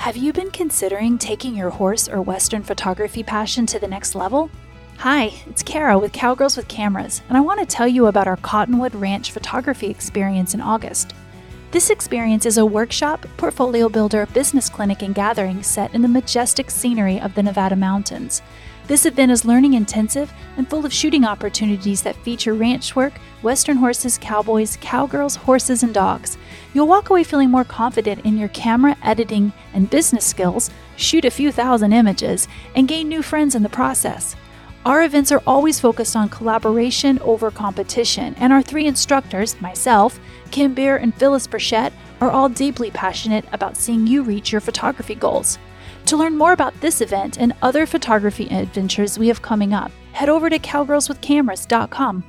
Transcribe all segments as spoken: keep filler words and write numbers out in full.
Have you been considering taking your horse or Western photography passion to the next level? Hi, it's Kara with Cowgirls with Cameras, and I want to tell you about our Cottonwood Ranch photography experience in August. This experience is a workshop, portfolio builder, business clinic, and gathering set in the majestic scenery of the Nevada mountains. This event is learning intensive and full of shooting opportunities that feature ranch work, Western horses, cowboys, cowgirls, horses, and dogs. You'll walk away feeling more confident in your camera, editing, and business skills, shoot a few thousand images, and gain new friends in the process. Our events are always focused on collaboration over competition, and our three instructors, myself, Kim Beer, and Phyllis Burchett, are all deeply passionate about seeing you reach your photography goals. To learn more about this event and other photography adventures we have coming up, head over to cowgirls with cameras dot com.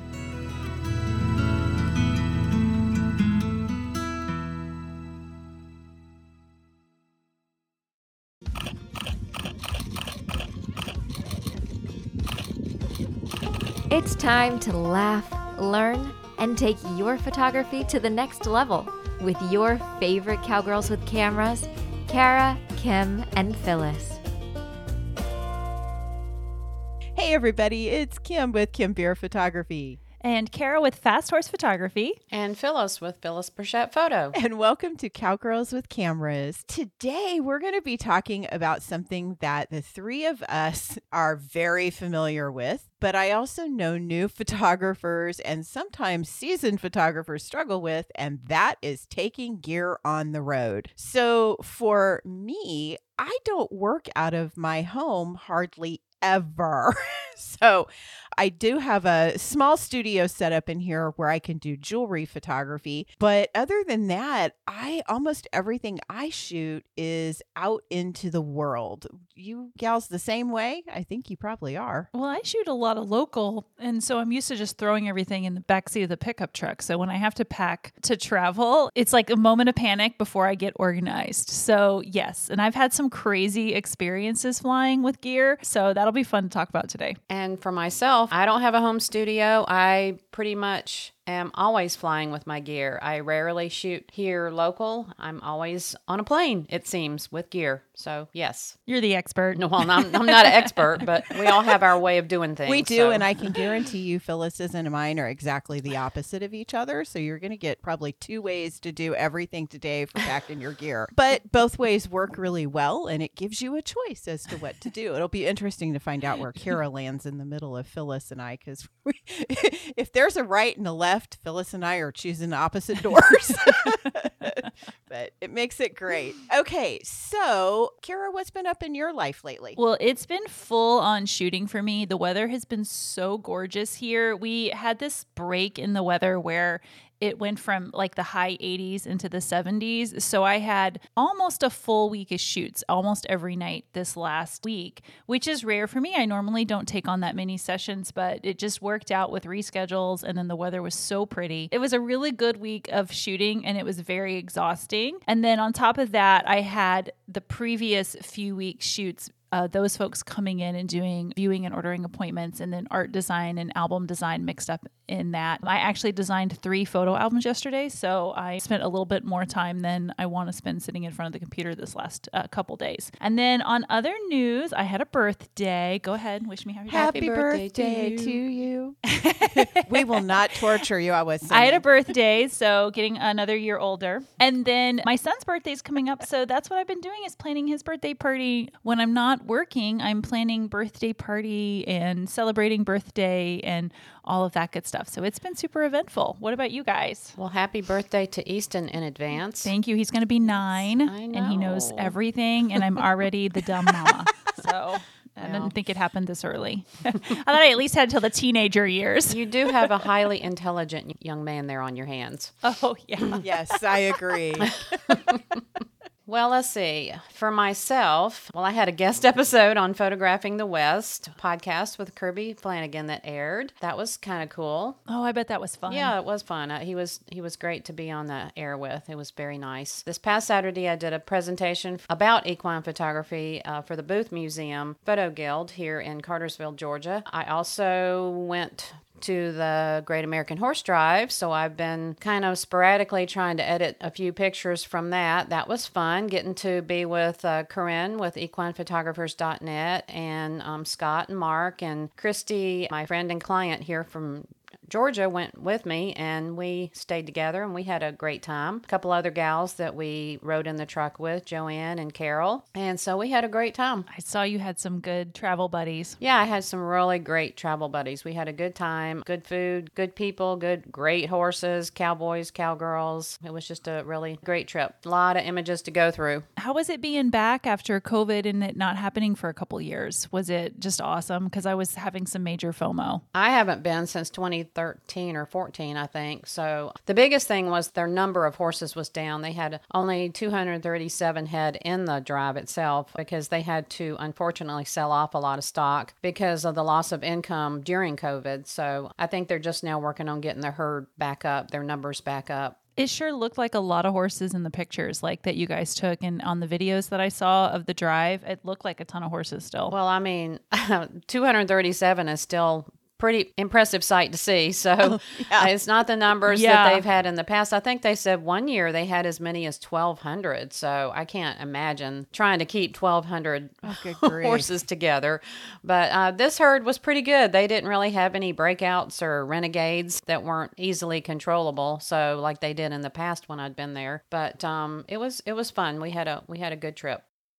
It's time to laugh, learn, and take your photography to the next level with your favorite Cowgirls with Cameras, Kara, Kim, and Phyllis. Hey everybody, it's Kim with Kim Beer Photography. And Kara with Fast Horse Photography. And Phyllis with Phyllis Burchett Photo. And welcome to Cowgirls with Cameras. Today we're going to be talking about something that the three of us are very familiar with, but I also know new photographers and sometimes seasoned photographers struggle with, and that is taking gear on the road. So for me, I don't work out of my home hardly ever. So I do have a small studio set up in here where I can do jewelry photography. But other than that, I almost everything I shoot is out into the world. You gals the same way? I think you probably are. Well, I shoot a lot of local, and so I'm used to just throwing everything in the backseat of the pickup truck. So when I have to pack to travel, it's like a moment of panic before I get organized. So yes, and I've had some crazy experiences flying with gear, so that'll be fun to talk about today. And for myself, I don't have a home studio. I pretty much am always flying with my gear. I rarely shoot here local. I'm always on a plane, it seems, with gear. So, yes. You're the expert. No, well, I'm, I'm not an expert, but we all have our way of doing things. We do, so. and I can guarantee you Phyllis's and mine are exactly the opposite of each other. So you're going to get probably two ways to do everything today for packing your gear. But both ways work really well, and it gives you a choice as to what to do. It'll be interesting to find out where Kara lands in the middle of Phyllis and I, because if there's a right and a left, Phyllis and I are choosing the opposite doors. But it makes it great. Okay, so Kara, what's been up in your life lately? Well, it's been full on shooting for me. The weather has been so gorgeous here. We had this break in the weather where it went from like the high eighties into the seventies. So I had almost a full week of shoots almost every night this last week, which is rare for me. I normally don't take on that many sessions, but it just worked out with reschedules. And then the weather was so pretty. It was a really good week of shooting and it was very exhausting. And then on top of that, I had the previous few weeks shoots Uh, those folks coming in and doing viewing and ordering appointments, and then art design and album design mixed up in that. I actually designed three photo albums yesterday, so I spent a little bit more time than I want to spend sitting in front of the computer this last uh, couple days. And then on other news, I had a birthday. Go ahead and wish me happy, Happy birthday. birthday, to you. We will not torture you. I was saying. I had a birthday, so getting another year older. And then my son's birthday is coming up, so that's what I've been doing is planning his birthday party. When I'm not working, I'm planning birthday party and celebrating birthday and all of that good stuff. So it's been super eventful. What about you guys? Well, happy birthday to Easton in advance. Thank you. He's going to be nine I know. and he knows everything, and I'm already the dumb mama. So I didn't think it happened this early. I thought I at least had till the teenager years. You do have a highly intelligent young man there on your hands. Oh, yeah. Yes, I agree. Well, let's see. For myself, well, I had a guest episode on Photographing the West podcast with Kirby Flanagan that aired. That was kind of cool. Oh, I bet that was fun. Yeah, it was fun. Uh, he was he was great to be on the air with. It was very nice. This past Saturday, I did a presentation about equine photography uh, for the Booth Museum Photo Guild here in Cartersville, Georgia. I also went to the Great American Horse Drive, so I've been kind of sporadically trying to edit a few pictures from that. That was fun, getting to be with uh, Corinne with equine photographers dot net and um, Scott and Mark and Christy, my friend and client here from Georgia, went with me, and we stayed together and we had a great time. A couple other gals that we rode in the truck with, Joanne and Carol, and so we had a great time. I saw you had some good travel buddies. Yeah, I had some really great travel buddies. We had a good time, good food, good people, good, great horses, cowboys, cowgirls. It was just a really great trip. A lot of images to go through. How was it being back after COVID and it not happening for a couple years? Was it just awesome? Because I was having some major FOMO. I haven't been since twenty thirteen or fourteen, I think. So the biggest thing was their number of horses was down. They had only two hundred thirty-seven head in the drive itself because they had to unfortunately sell off a lot of stock because of the loss of income during COVID. So I think they're just now working on getting their herd back up, their numbers back up. It sure looked like a lot of horses in the pictures like that you guys took, and on the videos that I saw of the drive, it looked like a ton of horses still. Well, I mean, two hundred thirty-seven is still pretty impressive sight to see. So Oh, yeah. it's not the numbers Yeah. that they've had in the past. I think they said one year they had as many as twelve hundred. So I can't imagine trying to keep twelve hundred Oh, good grief. horses together. But uh, this herd was pretty good. They didn't really have any breakouts or renegades that weren't easily controllable. So like they did in the past when I'd been there. But um, it was it was fun. We had a we had a good trip.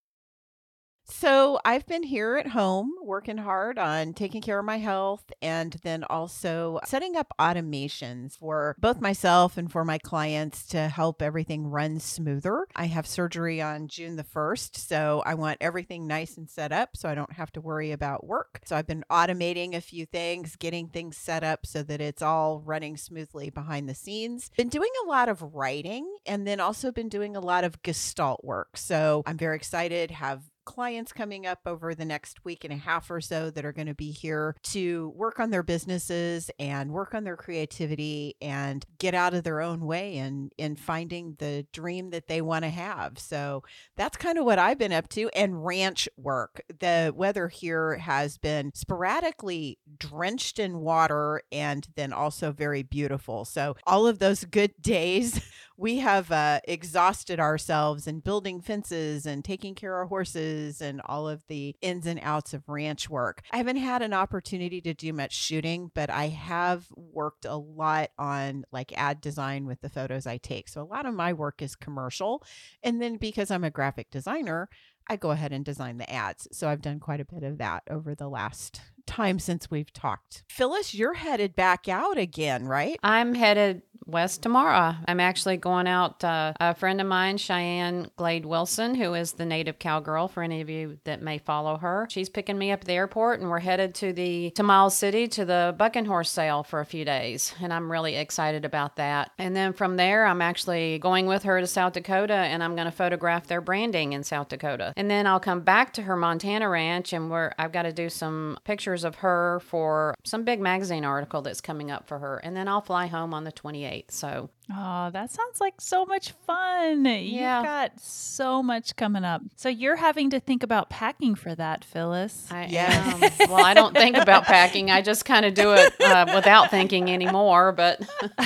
So I've been here at home working hard on taking care of my health and then also setting up automations for both myself and for my clients to help everything run smoother. I have surgery on June the first, so I want everything nice and set up so I don't have to worry about work. So I've been automating a few things, getting things set up so that it's all running smoothly behind the scenes. Been doing a lot of writing and then also been doing a lot of gestalt work. So I'm very excited, have clients coming up over the next week and a half or so that are going to be here to work on their businesses and work on their creativity and get out of their own way and in finding the dream that they want to have. So that's kind of what I've been up to. And ranch work. The weather here has been sporadically drenched in water and then also very beautiful. So all of those good days, we have uh, exhausted ourselves in building fences and taking care of horses and all of the ins and outs of ranch work. I haven't had an opportunity to do much shooting, but I have worked a lot on like ad design with the photos I take. So a lot of my work is commercial. And then because I'm a graphic designer, I go ahead and design the ads. So I've done quite a bit of that over the last time since we've talked. Phyllis, you're headed back out again, right? I'm headed west tomorrow. I'm actually going out. Uh, a friend of mine, Cheyenne Glade Wilson, who is the native cowgirl for any of you that may follow her. She's picking me up at the airport, and we're headed to the to Miles City to the bucking horse sale for a few days, and I'm really excited about that. And then from there, I'm actually going with her to South Dakota, and I'm going to photograph their branding in South Dakota. And then I'll come back to her Montana ranch, and we're I've got to do some pictures of her for some big magazine article that's coming up for her, and then I'll fly home on the twenty-eighth. So Oh, that sounds like so much fun. Yeah. You've got so much coming up. So you're having to think about packing for that, Phyllis. I Yes. am. Well, I don't think about packing. I just kind of do it uh, without thinking anymore. But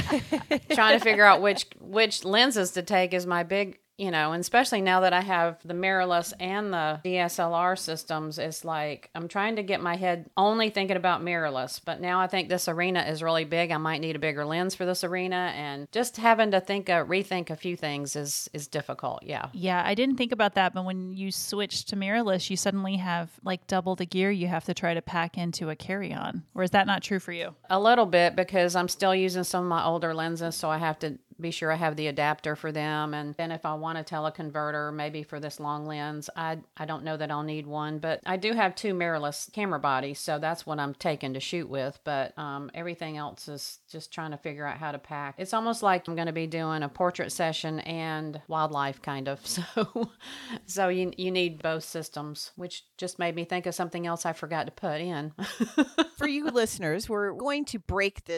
trying to figure out which which lenses to take is my big, you know, and especially now that I have the mirrorless and the D S L R systems, it's like I'm trying to get my head only thinking about mirrorless. But now I think this arena is really big. I might need a bigger lens for this arena, and just having to think, uh, rethink a few things is is difficult. Yeah. Yeah, I didn't think about that, but when you switch to mirrorless, you suddenly have like double the gear you have to try to pack into a carry-on. Or is that not true for you? A little bit, because I'm still using some of my older lenses, so I have to be sure I have the adapter for them. And then if I want a teleconverter, maybe for this long lens, I I don't know that I'll need one, but I do have two mirrorless camera bodies, so that's what I'm taking to shoot with. But um, everything else is just trying to figure out how to pack. It's almost like I'm going to be doing a portrait session and wildlife kind of. So so you you need both systems, which just made me think of something else I forgot to put in. For you listeners, we're going to break this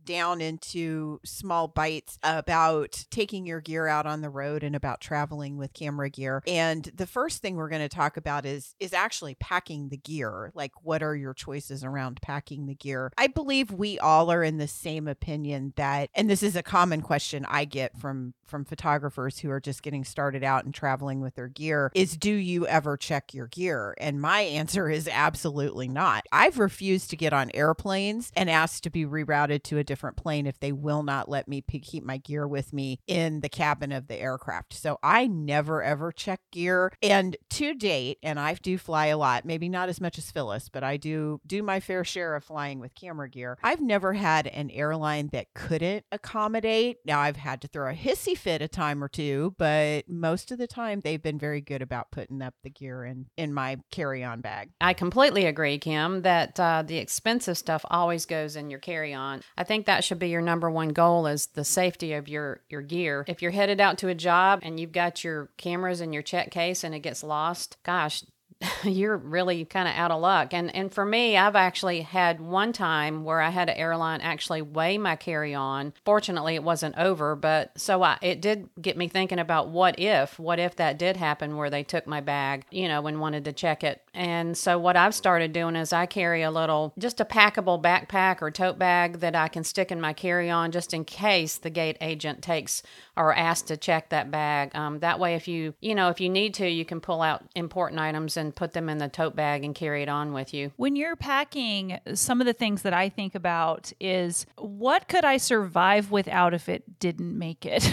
down into small bites about taking your gear out on the road and about traveling with camera gear. And the first thing we're going to talk about is is actually packing the gear. Like, what are your choices around packing the gear? I believe we all are in the same opinion that, and this is a common question I get from from photographers who are just getting started out and traveling with their gear, is do you ever check your gear? And my answer is absolutely not. I've refused to get on airplanes and asked to be rerouted to a different plane if they will not let me p- keep my gear with me in the cabin of the aircraft. So I never ever check gear. And to date, and I do fly a lot, maybe not as much as Phyllis, but I do do my fair share of flying with camera gear. I've never had an airline that couldn't accommodate. Now, I've had to throw a hissy fit a time or two, but most of the time they've been very good about putting up the gear in, in my carry-on bag. I completely agree, Kim, that uh, the expensive stuff always goes in your carry-on. I think that should be your number one goal, is the safety of your, your gear. If you're headed out to a job and you've got your cameras in your check case and it gets lost, gosh, you're really kind of out of luck. And and for me, I've actually had one time where I had an airline actually weigh my carry-on. Fortunately, it wasn't over, but so I, it did get me thinking about what if, what if that did happen where they took my bag, you know, and wanted to check it. And so what I've started doing is I carry a little, just a packable backpack or tote bag that I can stick in my carry-on just in case the gate agent takes or asked to check that bag. Um, that way, if you, you know, if you need to, you can pull out important items and put them in the tote bag and carry it on with you. When you're packing, some of the things that I think about is, what could I survive without if it didn't make it?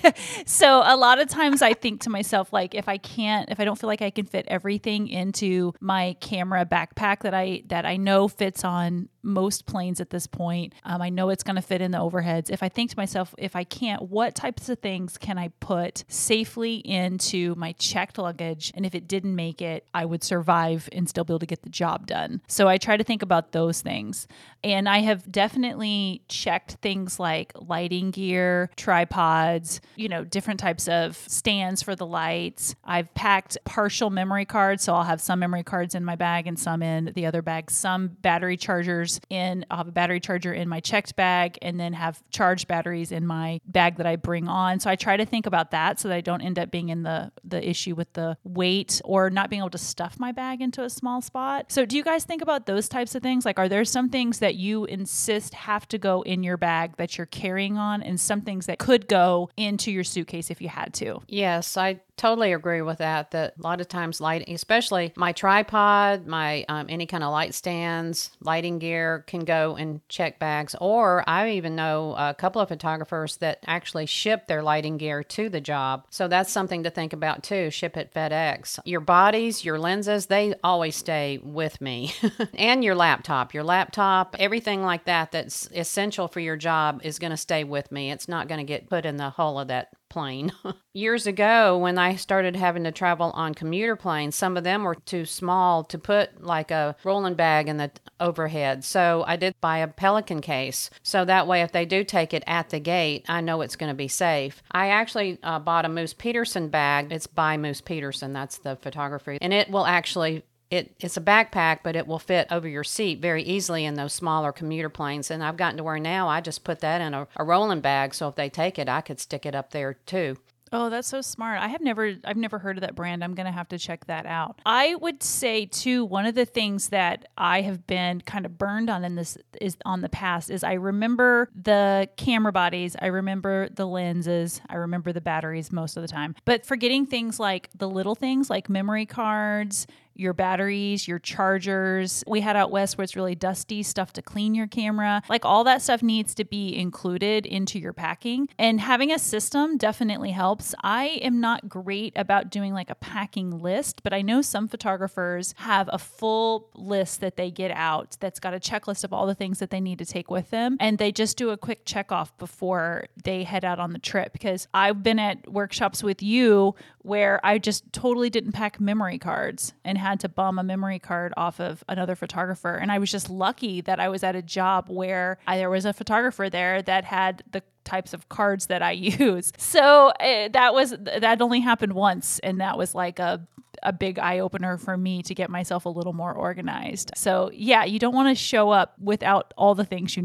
So a lot of times I think to myself, like, if I can't, if I don't feel like I can fit everything into my camera backpack that I, that I know fits on most planes at this point, um, I know it's going to fit in the overheads. If I think to myself, if I can't, what types of things can I put safely into my checked luggage? And if it didn't make it, I would survive and still be able to get the job done. So I try to think about those things. And I have definitely checked things like lighting gear, tripods, you know, different types of stands for the lights. I've packed partial memory cards. So I'll have some memory cards in my bag and some in the other bag, some battery chargers in, I'll have a battery charger in my checked bag and then have charged batteries in my bag that I bring on. So I try to think about that so that I don't end up being in the, the issue with the weight or not being able to stuff my bag into a small spot. So do you guys think about those types of things? Like, are there some things that you insist have to go in your bag that you're carrying on and some things that could go into your suitcase if you had to? Yes, I totally agree with that, that a lot of times lighting, especially my tripod, my um, any kind of light stands, lighting gear can go in check bags. Or I even know a couple of photographers that actually ship their lighting gear to the job. So that's something to think about too. Ship it FedEx. Your bodies, your lenses, they always stay with me. And your laptop, your laptop, everything like that that's essential for your job is going to stay with me. It's not going to get put in the hull of that plane. Years ago, when I started having to travel on commuter planes, some of them were too small to put like a rolling bag in the overhead. So I did buy a Pelican case. So that way, if they do take it at the gate, I know it's going to be safe. I actually uh, bought a Moose Peterson bag. It's by Moose Peterson. That's the photography. And it will actually It, it's a backpack, but it will fit over your seat very easily in those smaller commuter planes. And I've gotten to where now I just put that in a, a rolling bag. So if they take it, I could stick it up there too. Oh, that's so smart. I have never, I've never heard of that brand. I'm going to have to check that out. I would say too, one of the things that I have been kind of burned on in this is on the past is I remember the camera bodies. I remember the lenses. I remember the batteries most of the time, but forgetting things like the little things like memory cards, your batteries, your chargers. We had out west where it's really dusty, stuff to clean your camera. Like all that stuff needs to be included into your packing. And having a system definitely helps. I am not great about doing like a packing list, but I know some photographers have a full list that they get out that's got a checklist of all the things that they need to take with them. And they just do a quick check off before they head out on the trip. Because I've been at workshops with you where I just totally didn't pack memory cards and had to bum a memory card off of another photographer. And I was just lucky that I was at a job where I, there was a photographer there that had the types of cards that I use. So uh, that was, that only happened once. And that was like a, a big eye opener for me to get myself a little more organized. So yeah, you don't want to show up without all the things you need.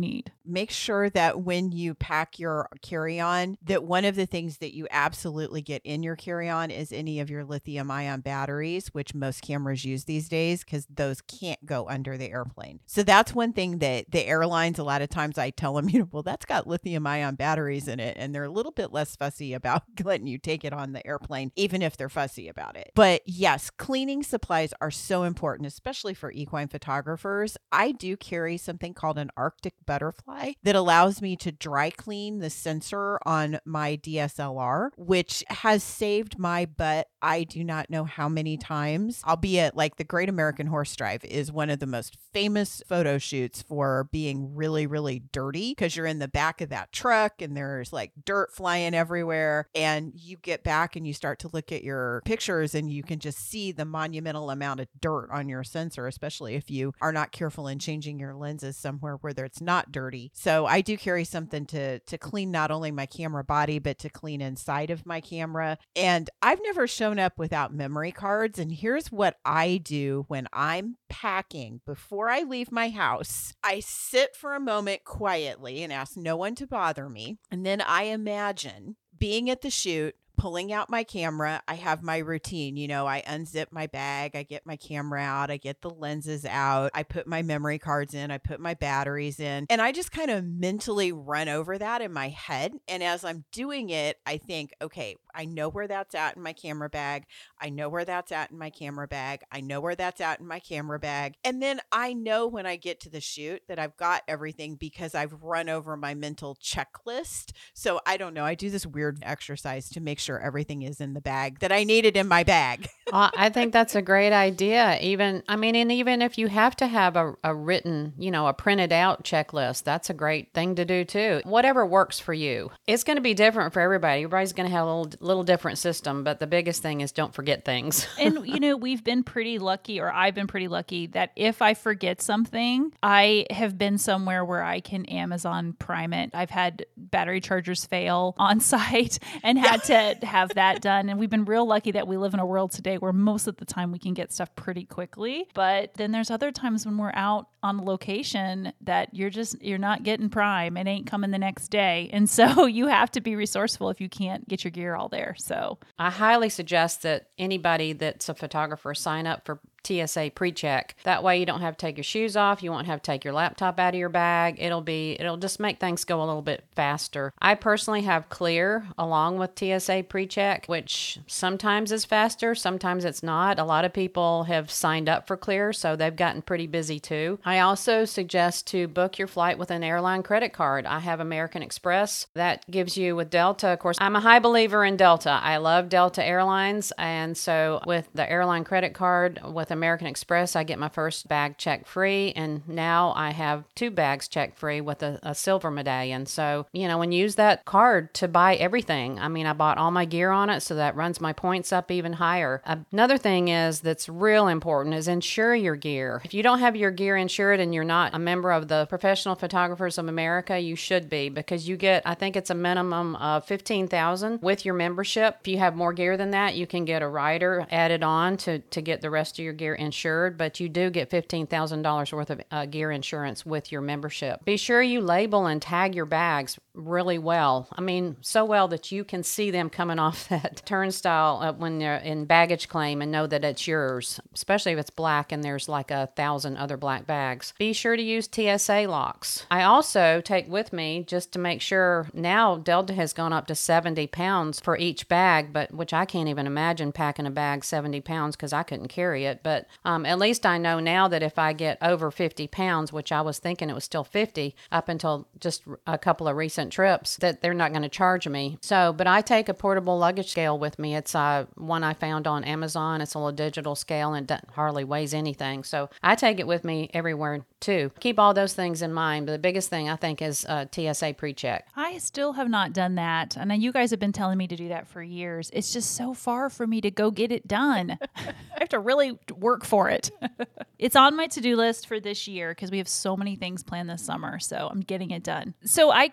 make sure that when you pack your carry-on, that one of the things that you absolutely get in your carry-on is any of your lithium ion batteries, which most cameras use these days because those can't go under the airplane. So that's one thing that the airlines, a lot of times I tell them, you know, well, that's got lithium ion batteries in it. And they're a little bit less fussy about letting you take it on the airplane, even if they're fussy about it. But yes, cleaning supplies are so important, especially for equine photographers. I do carry something called an Arctic butterfly that allows me to dry clean the sensor on my D S L R, which has saved my butt. I do not know how many times, albeit like the Great American Horse Drive is one of the most famous photo shoots for being really, really dirty because you're in the back of that truck and there's like dirt flying everywhere. And you get back and you start to look at your pictures and you can just see the monumental amount of dirt on your sensor, especially if you are not careful in changing your lenses somewhere where it's not dirty. So I do carry something to, to clean not only my camera body, but to clean inside of my camera. And I've never shown up without memory cards. And here's what I do when I'm packing before I leave my house. I sit for a moment quietly and ask no one to bother me. And then I imagine being at the shoot, pulling out my camera. I have my routine. You know, I unzip my bag. I get my camera out. I get the lenses out. I put my memory cards in. I put my batteries in. And I just kind of mentally run over that in my head. And as I'm doing it, I think, okay, I know where that's at in my camera bag. I know where that's at in my camera bag. I know where that's at in my camera bag. And then I know when I get to the shoot that I've got everything because I've run over my mental checklist. So I don't know. I do this weird exercise to make sure sure everything is in the bag that I needed in my bag. Well, I think that's a great idea. Even, I mean, and even if you have to have a, a written, you know, a printed out checklist, that's a great thing to do too. Whatever works for you. It's going to be different for everybody. Everybody's going to have a little, little different system, but the biggest thing is don't forget things. And, you know, we've been pretty lucky, or I've been pretty lucky that if I forget something, I have been somewhere where I can Amazon Prime it. I've had battery chargers fail on site and had to have that done. And we've been real lucky that we live in a world today where most of the time we can get stuff pretty quickly. But then there's other times when we're out on location that you're just, you're not getting Prime. It ain't coming the next day. And so you have to be resourceful if you can't get your gear all there. So I highly suggest that anybody that's a photographer sign up for T S A pre-check. That way you don't have to take your shoes off. You won't have to take your laptop out of your bag. It'll be, it'll just make things go a little bit faster. I personally have Clear along with T S A pre-check, which sometimes is faster, sometimes it's not. A lot of people have signed up for Clear, so they've gotten pretty busy too. I also suggest to book your flight with an airline credit card. I have American Express. That gives you with Delta. Of course, I'm a high believer in Delta. I love Delta Airlines. And so with the airline credit card with American Express, I get my first bag check free, and now I have two bags check free with a, a silver medallion. So, you know, when you use that card to buy everything, I mean, I bought all my gear on it, so that runs my points up even higher. Another thing is that's real important is insure your gear. If you don't have your gear insured and you're not a member of the Professional Photographers of America, you should be, because you get, I think it's a minimum of fifteen thousand with your membership. If you have more gear than that, you can get a rider added on to, to get the rest of your gear insured, but you do get fifteen thousand dollars worth of uh, gear insurance with your membership. Be sure you label and tag your bags really well. I mean, so well that you can see them coming off that turnstile uh, when they're in baggage claim and know that it's yours, especially if it's black and there's like a thousand other black bags. Be sure to use T S A locks. I also take with me, just to make sure, now Delta has gone up to seventy pounds for each bag, but which I can't even imagine packing a bag seventy pounds because I couldn't carry it. But um, at least I know now that if I get over fifty pounds, which I was thinking it was still fifty up until just a couple of recent trips, that they're not going to charge me. So, but I take a portable luggage scale with me. It's uh, one I found on Amazon. It's a little digital scale and it doesn't, hardly weighs anything. So I take it with me everywhere too. Keep all those things in mind. But the biggest thing I think is uh, T S A pre-check. I still have not done that. And you guys have been telling me to do that for years. It's just so far for me to go get it done. I have to really work for it. It's on my to-do list for this year because we have so many things planned this summer. So I'm getting it done. So I can share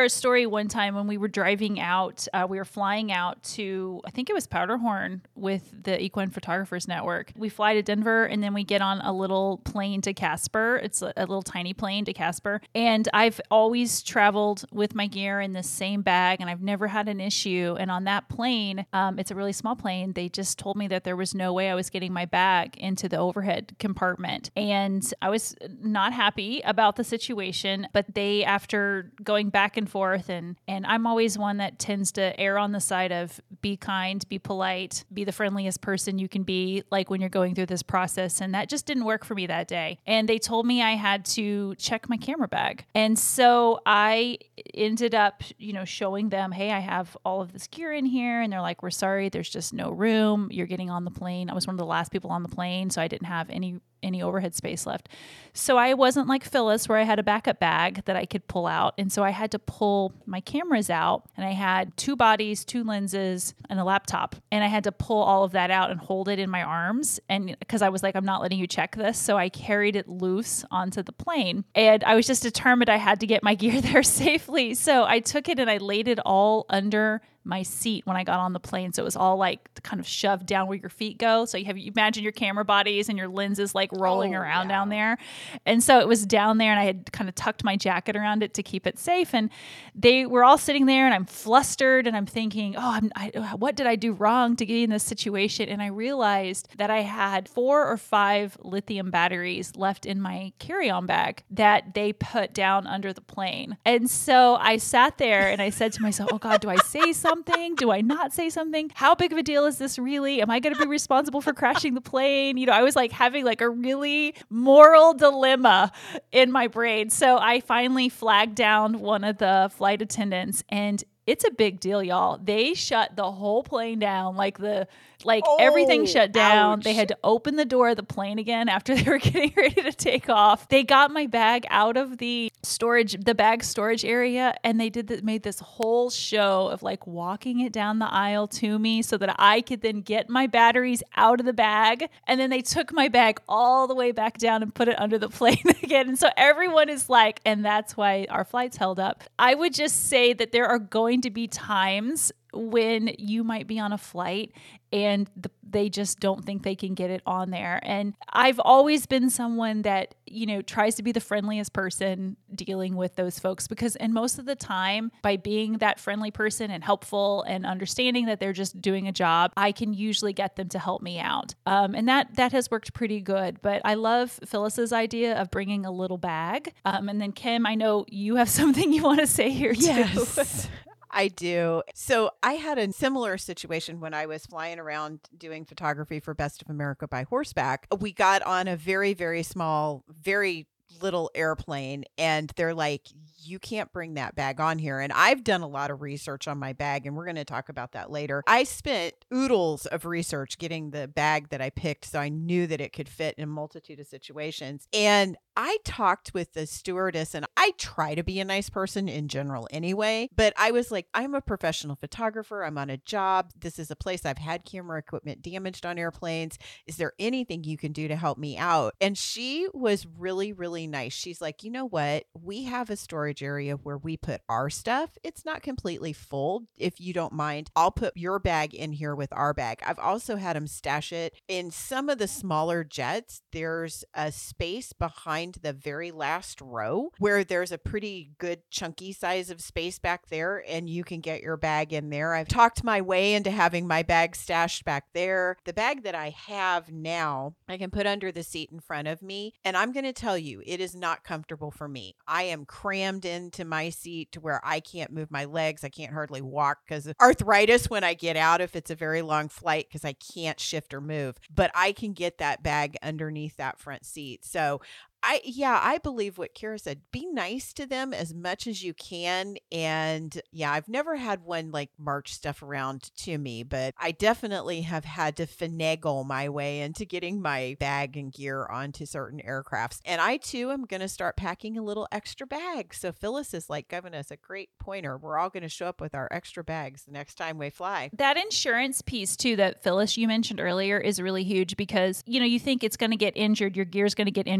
a story one time when we were driving out, uh, we were flying out to, I think it was Powderhorn with the Equine Photographers Network. We fly to Denver and then we get on a little plane to Casper. It's a, a little tiny plane to Casper. And I've always traveled with my gear in the same bag and I've never had an issue. And on that plane, um, it's a really small plane. They just told me that there was no way I was getting my bag into the overhead compartment. And I was not happy about the situation, but they, after going back and forth, and, and I'm always one that tends to err on the side of be kind, be polite, be the friendliest person you can be, like when you're going through this process. And that just didn't work for me that day. And they told me I had to check my camera bag. And so I ended up, you know, showing them, hey, I have all of this gear in here. And they're like, we're sorry, there's just no room. You're getting on the plane. I was one of the last people on the plane, so I didn't have any any overhead space left. So I wasn't like Phyllis where I had a backup bag that I could pull out. And so I had to pull my cameras out, and I had two bodies, two lenses, and a laptop. And I had to pull all of that out and hold it in my arms. And because I was like, I'm not letting you check this. So I carried it loose onto the plane. And I was just determined I had to get my gear there safely. So I took it and I laid it all under my seat when I got on the plane. So it was all like kind of shoved down where your feet go. So you have, you imagine your camera bodies and your lenses like rolling oh, around yeah. down there. And so it was down there and I had kind of tucked my jacket around it to keep it safe. And they were all sitting there and I'm flustered and I'm thinking, oh, I'm, I, what did I do wrong to get in this situation? And I realized that I had four or five lithium batteries left in my carry-on bag that they put down under the plane. And so I sat there and I said to myself, oh God, do I say something? Something? Do I not say something? How big of a deal is this really? Am I going to be responsible for crashing the plane? You know, I was like having like a really moral dilemma in my brain. So I finally flagged down one of the flight attendants, and it's a big deal, y'all. They shut the whole plane down, like the like oh, everything shut down. Ouch. They had to open the door of the plane again after they were getting ready to take off. They got my bag out of the storage, the bag storage area, and they did that, made this whole show of like walking it down the aisle to me so that I could then get my batteries out of the bag. And then they took my bag all the way back down and put it under the plane again. And so everyone is like, and that's why our flight's held up. I would just say that there are going to be times when you might be on a flight and the, they just don't think they can get it on there. And I've always been someone that, you know, tries to be the friendliest person dealing with those folks, because, and most of the time, by being that friendly person and helpful and understanding that they're just doing a job, I can usually get them to help me out. Um, and that, that has worked pretty good. But I love Phyllis's idea of bringing a little bag. Um, and then Kim, I know you have something you want to say here too. Yes. I do. So I had a similar situation when I was flying around doing photography for Best of America by Horseback. We got on a very, very small, very little airplane, and they're like, you can't bring that bag on here. And I've done a lot of research on my bag, and we're going to talk about that later. I spent oodles of research getting the bag that I picked, so I knew that it could fit in a multitude of situations. And I talked with the stewardess, and I try to be a nice person in general anyway, but I was like, I'm a professional photographer. I'm on a job. This is a place I've had camera equipment damaged on airplanes. Is there anything you can do to help me out? And she was really, really nice. She's like, you know what? We have a storage area where we put our stuff. It's not completely full. If you don't mind, I'll put your bag in here with our bag. I've also had them stash it in some of the smaller jets. There's a space behind the very last row where there's a pretty good chunky size of space back there, and you can get your bag in there. I've talked my way into having my bag stashed back there. The bag that I have now, I can put under the seat in front of me, and I'm going to tell you, it is not comfortable for me. I am crammed into my seat to where I can't move my legs. I can't hardly walk because of arthritis when I get out if it's a very long flight, because I can't shift or move, but I can get that bag underneath that front seat. So I, yeah, I believe what Kara said. Be nice to them as much as you can. And yeah, I've never had one like march stuff around to me, but I definitely have had to finagle my way into getting my bag and gear onto certain aircrafts. And I too am going to start packing a little extra bag. So Phyllis is like giving us a great pointer. We're all going to show up with our extra bags the next time we fly. That insurance piece too, that Phyllis, you mentioned earlier, is really huge, because, you know, you think it's going to get injured. Your gear's going to get injured if it gets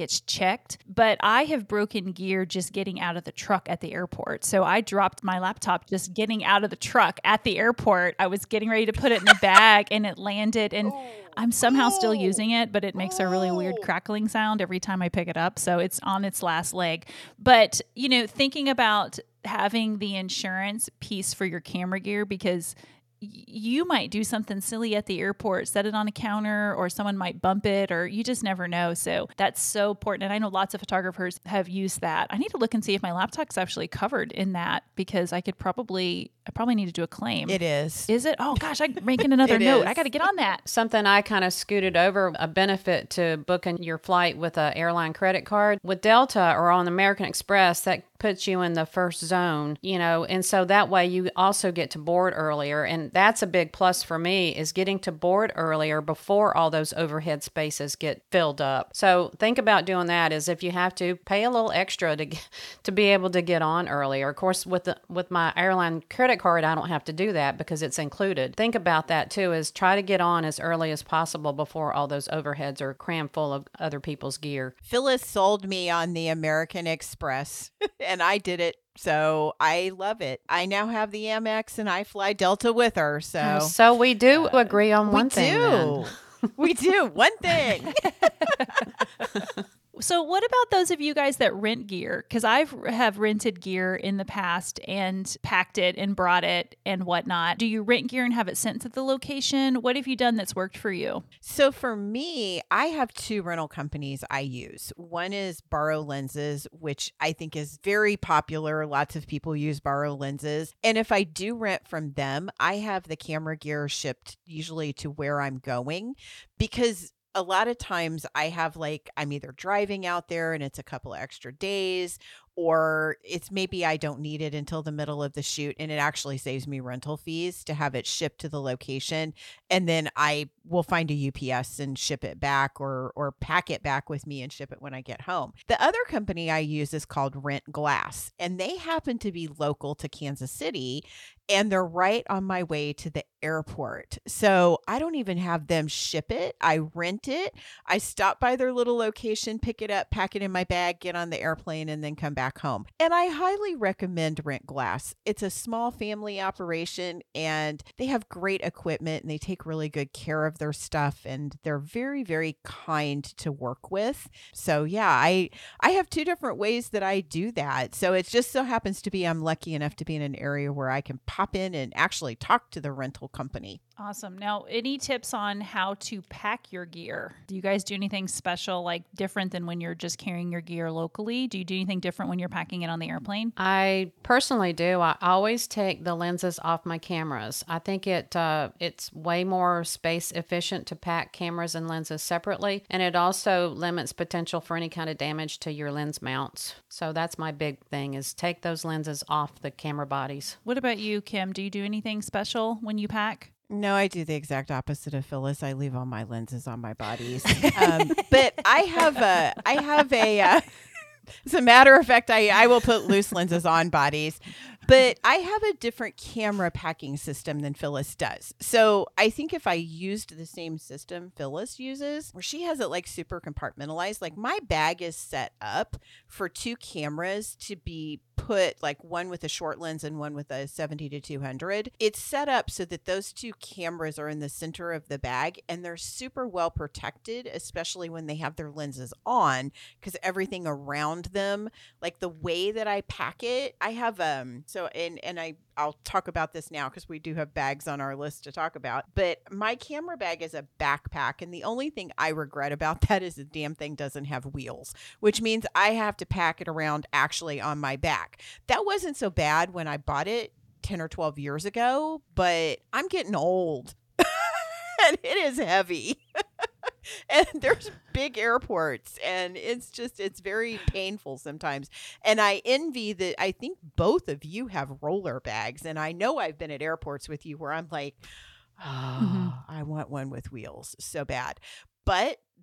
gets checked. But I have broken gear just getting out of the truck at the airport. So I dropped my laptop just getting out of the truck at the airport. I was getting ready to put it in the bag and it landed, and I'm somehow still using it, but it makes a really weird crackling sound every time I pick it up. So it's on its last leg. But, you know, thinking about having the insurance piece for your camera gear, because you might do something silly at the airport, set it on a counter, or someone might bump it, or you just never know. So that's so important. And I know lots of photographers have used that. I need to look and see if my laptop's actually covered in that, because I could probably, I probably need to do a claim. It is. Is it? Oh gosh, I'm making another note. is. I got to get on that. Something I kind of scooted over, a benefit to booking your flight with an airline credit card. With Delta or on American Express, that puts you in the first zone, you know, and so that way you also get to board earlier. And that's a big plus for me, is getting to board earlier before all those overhead spaces get filled up. So think about doing that, is if you have to, pay a little extra to get, to be able to get on earlier. Of course, with the, with my airline credit card, I don't have to do that because it's included. Think about that too, is try to get on as early as possible before all those overheads are crammed full of other people's gear. Phyllis sold me on the American Express and I did it. So I love it. I now have the Amex and I fly Delta with her. So, so we do uh, agree on one we thing. Do. We do. One thing. So what about those of you guys that rent gear? Because I've have rented gear in the past and packed it and brought it and whatnot. Do you rent gear and have it sent to the location? What have you done that's worked for you? So for me, I have two rental companies I use. One is Borrow Lenses, which I think is very popular. Lots of people use Borrow Lenses. And if I do rent from them, I have the camera gear shipped usually to where I'm going, because a lot of times I have, like, I'm either driving out there and it's a couple of extra days, or it's maybe I don't need it until the middle of the shoot, and it actually saves me rental fees to have it shipped to the location. And then I will find a U P S and ship it back, or or pack it back with me and ship it when I get home. The other company I use is called Rent Glass, and they happen to be local to Kansas City, and they're right on my way to the airport. So I don't even have them ship it. I rent it. I stop by their little location, pick it up, pack it in my bag, get on the airplane, and then come back home. And I highly recommend Rent Glass. It's a small family operation, and they have great equipment, and they take really good care of their stuff, and they're very, very kind to work with. So yeah, I I have two different ways that I do that. So it just so happens to be I'm lucky enough to be in an area where I can pop in and actually talk to the rental company. Awesome. Now, any tips on how to pack your gear? Do you guys do anything special, like different than when you're just carrying your gear locally? Do you do anything different when you're packing it on the airplane? I personally do. I always take the lenses off my cameras. I think it uh, it's way more space efficient to pack cameras and lenses separately, and it also limits potential for any kind of damage to your lens mounts. So that's my big thing, is take those lenses off the camera bodies. What about you, Kim? Do you do anything special when you pack? No, I do the exact opposite of Phyllis. I leave all my lenses on my bodies. Um, but I have a, I have a, uh, as a matter of fact, I, I will put loose lenses on bodies, but I have a different camera packing system than Phyllis does. So I think if I used the same system Phyllis uses, where she has it like super compartmentalized, like my bag is set up for two cameras to be put, like one with a short lens and one with a seventy to two hundred. It's set up so that those two cameras are in the center of the bag, and they're super well protected, especially when they have their lenses on, because everything around them, like the way that I pack it, I have um so and and I I'll talk about this now because we do have bags on our list to talk about. But my camera bag is a backpack, and the only thing I regret about that is the damn thing doesn't have wheels, which means I have to pack it around actually on my back. That wasn't so bad when I bought it ten or twelve years ago, but I'm getting old and it is heavy. And there's big airports, and it's just, it's very painful sometimes. And I envy that. I think both of you have roller bags, and I know I've been at airports with you where I'm like, oh, mm-hmm. I want one with wheels so bad. But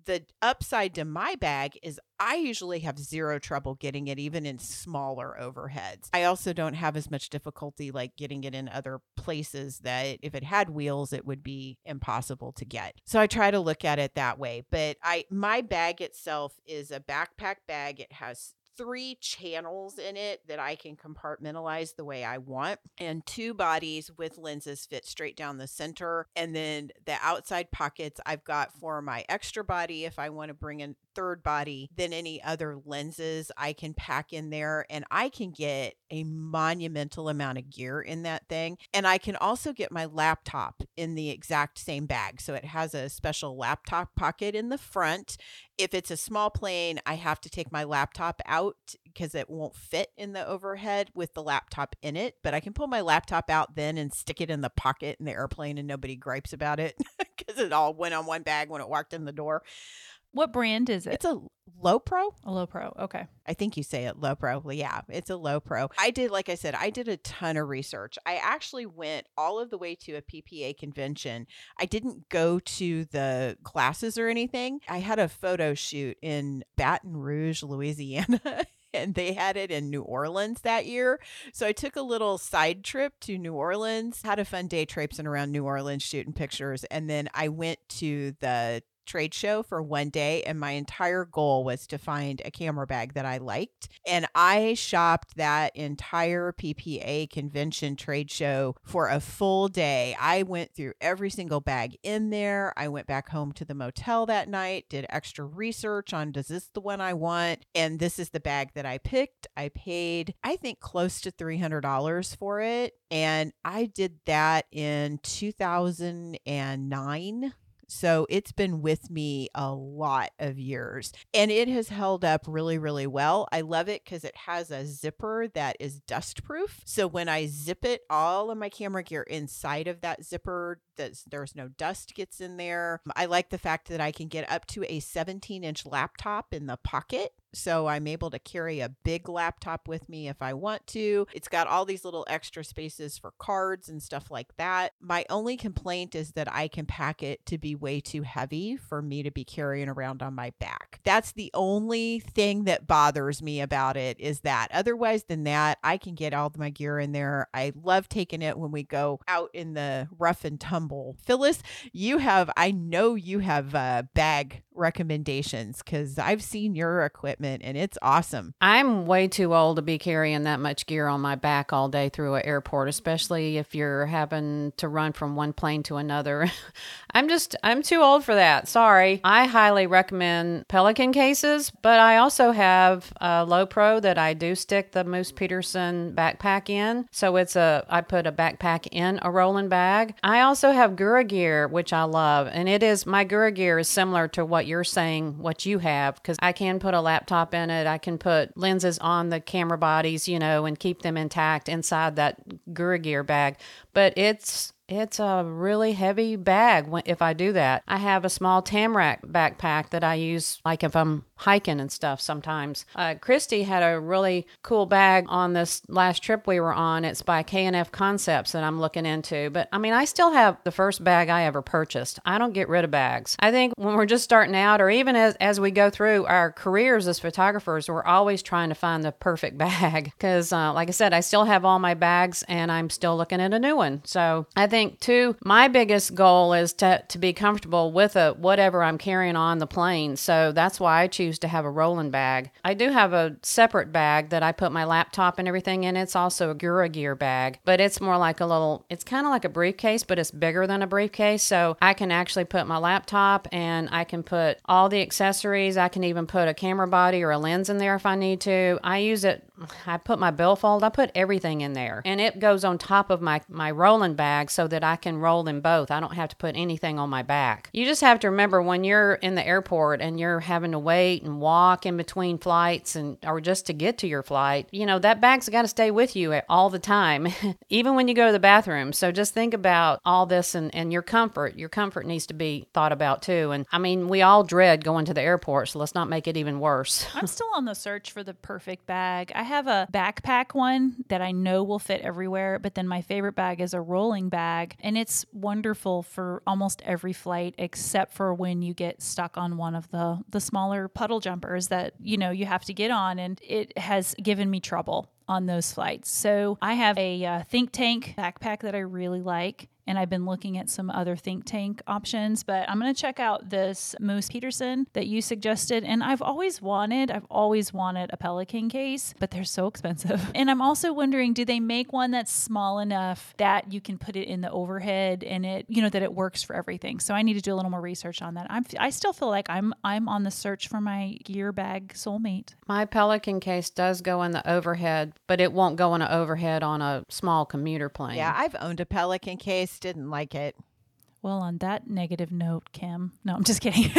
the upside to my bag is I usually have zero trouble getting it even in smaller overheads. I also don't have as much difficulty like getting it in other places that if it had wheels, it would be impossible to get. So I try to look at it that way. But I my bag itself is a backpack bag. It has three channels in it that I can compartmentalize the way I want, and two bodies with lenses fit straight down the center. And then the outside pockets I've got for my extra body if I want to bring in third body, then any other lenses I can pack in there, and I can get a monumental amount of gear in that thing. And I can also get my laptop in the exact same bag. So it has a special laptop pocket in the front. If it's a small plane, I have to take my laptop out because it won't fit in the overhead with the laptop in it. But I can pull my laptop out then and stick it in the pocket in the airplane and nobody gripes about it because it all went on one bag when it walked in the door. What brand is it? It's a Low Pro. A Low Pro. Okay. I think you say it Low Pro. Well, yeah, it's a Low Pro. I did, like I said, I did a ton of research. I actually went all of the way to a P P A convention. I didn't go to the classes or anything. I had a photo shoot in Baton Rouge, Louisiana. And they had it in New Orleans that year. So I took a little side trip to New Orleans, had a fun day traipsing around New Orleans, shooting pictures. And then I went to the trade show for one day, and my entire goal was to find a camera bag that I liked. And I shopped that entire P P A convention trade show for a full day. I went through every single bag in there. I went back home to the motel that night, did extra research on, does this the one I want? And this is the bag that I picked. I paid, I think, close to three hundred dollars for it. And I did that in two thousand nine. So it's been with me a lot of years, and it has held up really, really well. I love it because it has a zipper that is dust proof. So when I zip it, all of my camera gear inside of that zipper, there's, there's no dust gets in there. I like the fact that I can get up to a seventeen inch laptop in the pocket. So I'm able to carry a big laptop with me if I want to. It's got all these little extra spaces for cards and stuff like that. My only complaint is that I can pack it to be way too heavy for me to be carrying around on my back. That's the only thing that bothers me about it, is that. Otherwise than that, I can get all of my gear in there. I love taking it when we go out in the rough and tumble. Phyllis, you have, I know you have uh, bag recommendations because I've seen your equipment and it's awesome. I'm way too old to be carrying that much gear on my back all day through an airport, especially if you're having to run from one plane to another. I'm just, I'm too old for that. Sorry. I highly recommend Pelican cases, but I also have a Low Pro that I do stick the Moose Peterson backpack in. So it's a, I put a backpack in a rolling bag. I also have Gura Gear, which I love. And it is, my Gura Gear is similar to what you're saying, what you have, because I can put a laptop in it. I can put lenses on the camera bodies, you know, and keep them intact inside that Gura Gear bag. But it's It's a really heavy bag if I do that. I have a small Tamrac backpack that I use like if I'm hiking and stuff sometimes. Uh, Christy had a really cool bag on this last trip we were on. It's by K and F Concepts that I'm looking into. But I mean, I still have the first bag I ever purchased. I don't get rid of bags. I think when we're just starting out, or even as, as we go through our careers as photographers, we're always trying to find the perfect bag. Because uh, like I said, I still have all my bags and I'm still looking at a new one. So I think think too, my biggest goal is to, to be comfortable with a, whatever I'm carrying on the plane. So that's why I choose to have a rolling bag. I do have a separate bag that I put my laptop and everything in. It's also a Gura Gear bag, but it's more like a little, it's kind of like a briefcase, but it's bigger than a briefcase. So I can actually put my laptop and I can put all the accessories. I can even put a camera body or a lens in there if I need to. I use it, I put my billfold, I put everything in there, and it goes on top of my, my rolling bag so that I can roll them both. I don't have to put anything on my back. You just have to remember when you're in the airport and you're having to wait and walk in between flights and or just to get to your flight, you know, that bag's got to stay with you all the time, even when you go to the bathroom. So just think about all this and, and your comfort. Your comfort needs to be thought about too. And I mean, we all dread going to the airport, so let's not make it even worse. I'm still on the search for the perfect bag. I have a backpack one that I know will fit everywhere, but then my favorite bag is a rolling bag bag, and it's wonderful for almost every flight except for when you get stuck on one of the the smaller puddle jumpers that, you know, you have to get on, and it has given me trouble on those flights. So I have a uh, Think Tank backpack that I really like, and I've been looking at some other Think Tank options, but I'm going to check out this Moose Peterson that you suggested. And I've always wanted, I've always wanted a Pelican case, but they're so expensive. And I'm also wondering, do they make one that's small enough that you can put it in the overhead and it, you know, that it works for everything? So I need to do a little more research on that. I'm, I still feel like I'm, I'm on the search for my gear bag soulmate. My Pelican case does go in the overhead, but it won't go in an overhead on a small commuter plane. Yeah, I've owned a Pelican case. Didn't like it. Well, on that negative note, Kim, no, I'm just kidding.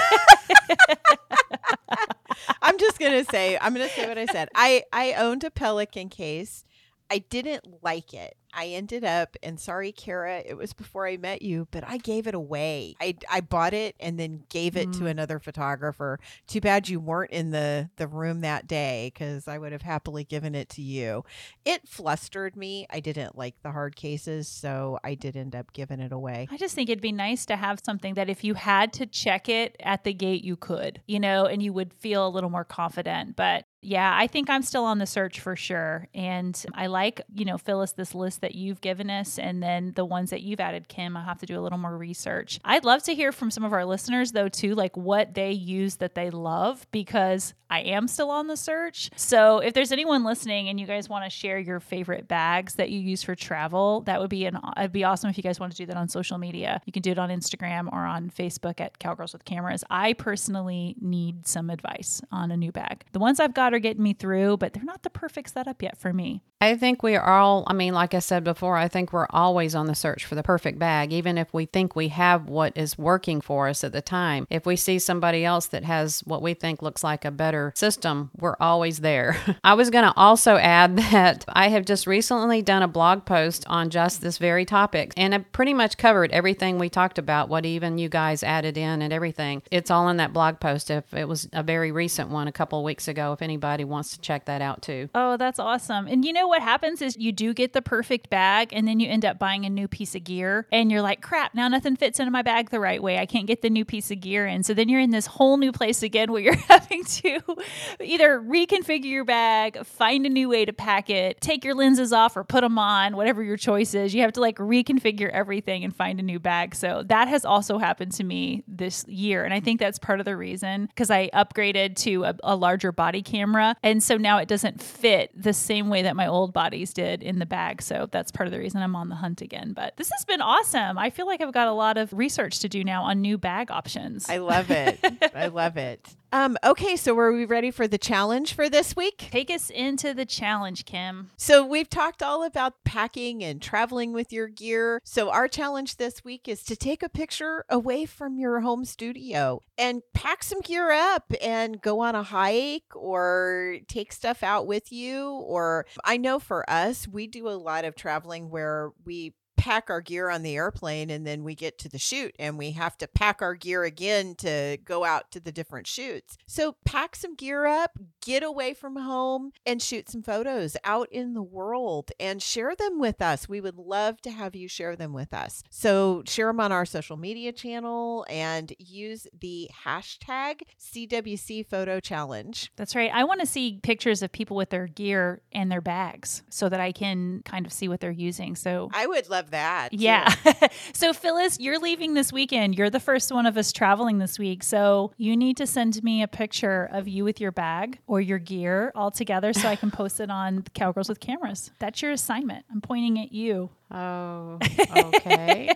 I'm just going to say, I'm going to say what I said. I, I owned a Pelican case. I didn't like it. I ended up, and sorry, Kara, it was before I met you, but I gave it away. I, I bought it and then gave it mm. to another photographer. Too bad you weren't in the, the room that day, because I would have happily given it to you. It flustered me. I didn't like the hard cases, so I did end up giving it away. I just think it'd be nice to have something that if you had to check it at the gate, you could, you know, and you would feel a little more confident. But yeah, I think I'm still on the search for sure. And I like, you know, Phyllis, this list that you've given us, and then the ones that you've added, Kim. I'll have to do a little more research. I'd love to hear from some of our listeners though, too, like what they use that they love, because I am still on the search. So if there's anyone listening and you guys want to share your favorite bags that you use for travel, that would be an, it'd be awesome if you guys want to do that on social media. You can do it on Instagram or on Facebook at Cowgirls with Cameras. I personally need some advice on a new bag. The ones I've got are getting me through, but they're not the perfect setup yet for me. I think we are all, I mean, like I said before, I think we're always on the search for the perfect bag, even if we think we have what is working for us at the time. If we see somebody else that has what we think looks like a better system, we're always there. I was going to also add that I have just recently done a blog post on just this very topic, and I pretty much covered everything we talked about, what even you guys added in and everything. It's all in that blog post. If it was a very recent one a couple of weeks ago, if anybody wants to check that out too. Oh, that's awesome. And you know what happens is you do get the perfect bag, and then you end up buying a new piece of gear, and you're like, crap, now nothing fits into my bag the right way. I can't get the new piece of gear in. So then you're in this whole new place again where you're having to either reconfigure your bag, find a new way to pack it, take your lenses off or put them on, whatever your choice is. You have to like reconfigure everything and find a new bag. So that has also happened to me this year. And I think that's part of the reason, because I upgraded to a, a larger body camera. And so now it doesn't fit the same way that my old bodies did in the bag. So that's part of the reason I'm on the hunt again. But this has been awesome. I feel like I've got a lot of research to do now on new bag options. I love it. I love it. Um, okay, so are we ready for the challenge for this week? Take us into the challenge, Kim. So we've talked all about packing and traveling with your gear. So our challenge this week is to take a picture away from your home studio and pack some gear up and go on a hike or take stuff out with you. Or I know for us, we do a lot of traveling where we pack our gear on the airplane and then we get to the shoot and we have to pack our gear again to go out to the different shoots. So pack some gear up, get away from home, and shoot some photos out in the world and share them with us. We would love to have you share them with us. So share them on our social media channel and use the hashtag C W C Photo Challenge. That's right. I want to see pictures of people with their gear and their bags so that I can kind of see what they're using. So I would love that. Yeah. So Phyllis, you're leaving this weekend. You're the first one of us traveling this week. So you need to send me a picture of you with your bag or your gear all together so I can post it on Cowgirls with Cameras. That's your assignment. I'm pointing at you. Oh, okay.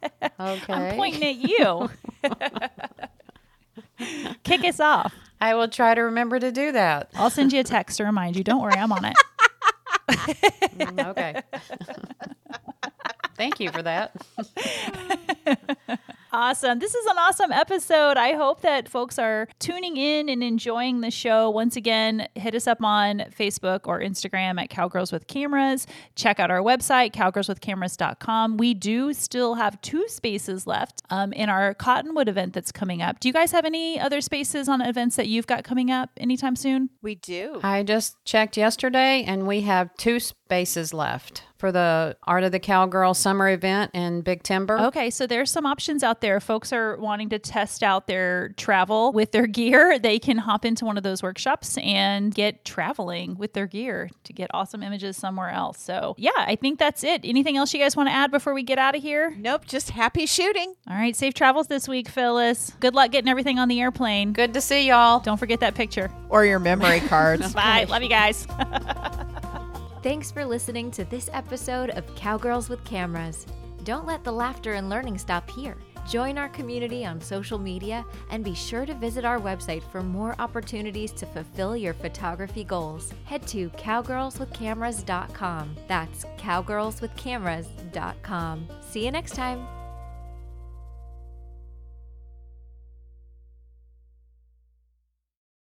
Okay. I'm pointing at you. Kick us off. I will try to remember to do that. I'll send you a text to remind you. Don't worry, I'm on it. Mm, okay. Thank you for that. Awesome. This is an awesome episode. I hope that folks are tuning in and enjoying the show. Once again, hit us up on Facebook or Instagram at Cowgirls with Cameras. Check out our website, cowgirls with cameras dot com. We do still have two spaces left um, in our Cottonwood event that's coming up. Do you guys have any other spaces on events that you've got coming up anytime soon? We do. I just checked yesterday and we have two spaces left for the Art of the Cowgirl summer event in Big Timber. Okay, so there's some options out there. Folks are wanting to test out their travel with their gear. They can hop into one of those workshops and get traveling with their gear to get awesome images somewhere else. So yeah, I think that's it. Anything else you guys want to add before we get out of here? Nope, just happy shooting. All right, safe travels this week, Phyllis. Good luck getting everything on the airplane. Good to see y'all. Don't forget that picture. Or your memory cards. Bye. Love you guys. Thanks for listening to this episode of Cowgirls with Cameras. Don't let the laughter and learning stop here. Join our community on social media and be sure to visit our website for more opportunities to fulfill your photography goals. Head to cowgirls with cameras dot com. That's cowgirls with cameras dot com. See you next time.